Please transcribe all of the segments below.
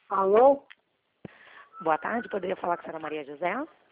Alô? Boa tarde, poderia falar com a senhora Maria José?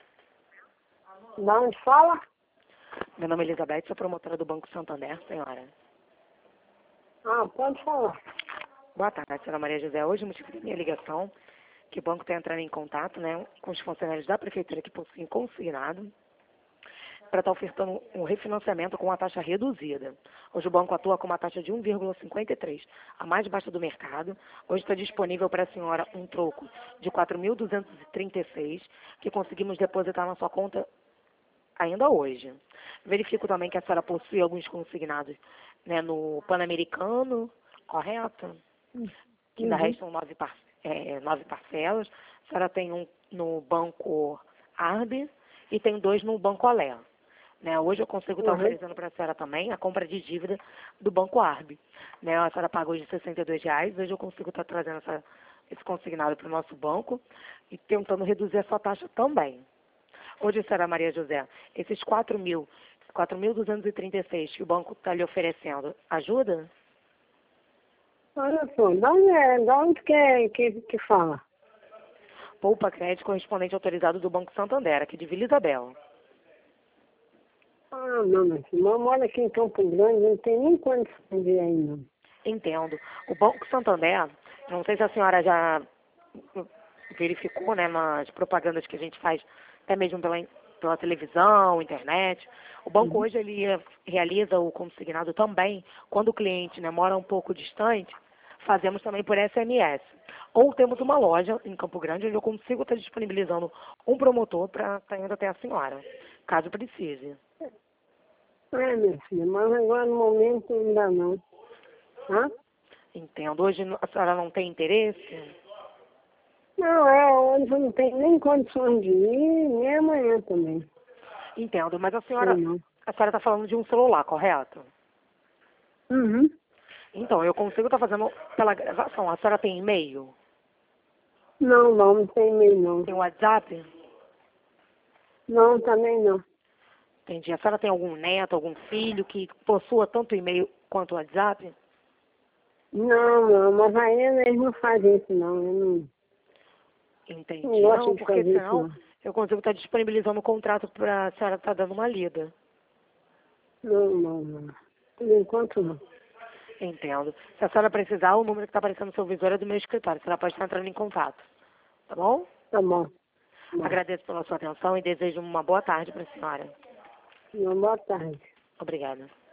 Da onde fala? Meu nome é Elizabeth, sou promotora do Banco Santander, senhora. Ah, pode falar. Boa tarde, senhora Maria José. Hoje, o motivo da minha ligação, que o banco está entrando em contato, com os funcionários da prefeitura que possuem consignado, para estar ofertando um refinanciamento com uma taxa reduzida. Hoje o banco atua com uma taxa de 1,53, a mais baixa do mercado. Hoje está disponível para a senhora um troco de 4.236, que conseguimos depositar na sua conta ainda hoje. Verifico também que a senhora possui alguns consignados, no Pan-Americano, correto? Que ainda restam 9 parcelas. A senhora tem um no Banco Arbe e tem 2 no Banco Alé. Hoje eu consigo estar oferecendo para a senhora também a compra de dívida do Banco Arbe. A senhora pagou hoje R$ 62, hoje eu consigo estar trazendo esse consignado para o nosso banco e tentando reduzir a sua taxa também. Hoje, senhora Maria José, esses 4.236 que o banco está lhe oferecendo, ajuda? Olha só, da onde que fala? Poupa Crédito, correspondente autorizado do Banco Santander, aqui de Vila Isabel. Ah, não, mas eu moro aqui em Campo Grande, não tem nem condição de ir aí, não. Entendo. O Banco Santander, não sei se a senhora já verificou, nas propagandas que a gente faz, até mesmo pela televisão, internet. O banco hoje ele realiza o consignado também, quando o cliente mora um pouco distante, fazemos também por SMS. Ou temos uma loja em Campo Grande, onde eu consigo estar disponibilizando um promotor para estar indo até a senhora, caso precise. Minha filha, mas agora no momento ainda não. Hã? Entendo. Hoje a senhora não tem interesse? Não, hoje eu não tenho nem condições de ir, nem amanhã também. Entendo, mas a senhora Não. está falando de um celular, correto? Uhum. Então, eu consigo estar fazendo pela gravação. A senhora tem e-mail? Não tem e-mail, não. Tem WhatsApp? Não, também não. Entendi. A senhora tem algum neto, algum filho que possua tanto e-mail quanto WhatsApp? Não, mas aí eles não fazem isso, não. Eu não. Entendi. Não gosto Não, de porque fazer isso, senão não. eu consigo estar disponibilizando o contrato para a senhora estar dando uma lida. Não. Por enquanto, não. Entendo. Se a senhora precisar, o número que está aparecendo no seu visor é do meu escritório. A senhora pode estar entrando em contato. Tá bom? Tá bom. Agradeço pela sua atenção e desejo uma boa tarde para a senhora. Boa tarde. Obrigada.